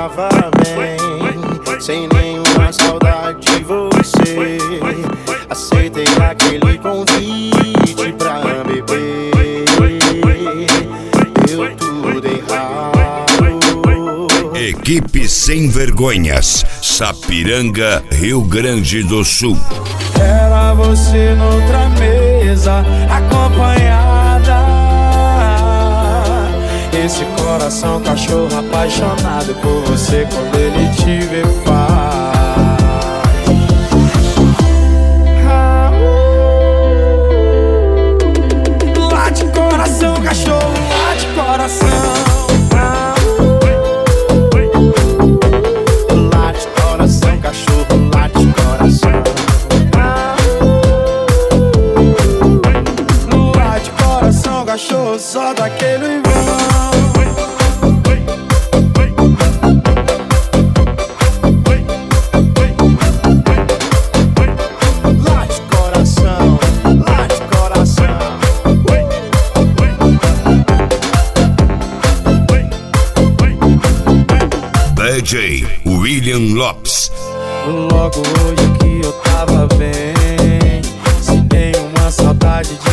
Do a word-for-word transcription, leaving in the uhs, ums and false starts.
tava bem, sem nenhuma saudade de você. Aceitei aquele convite pra beber, deu tudo errado. Equipe Sem Vergonhas, Sapiranga, Rio Grande do Sul. Era você noutra mesa, acompanhada. Esse coração cachorro apaixonado por você, quando ele te vê faz. Ah, uh, late coração, cachorro, late coração. Ah, uh, late coração, cachorro, late coração. Ah, uh, late coração, cachorro, só daquele vão. D J William Lopes. Logo hoje que eu tava bem, sem nenhuma saudade de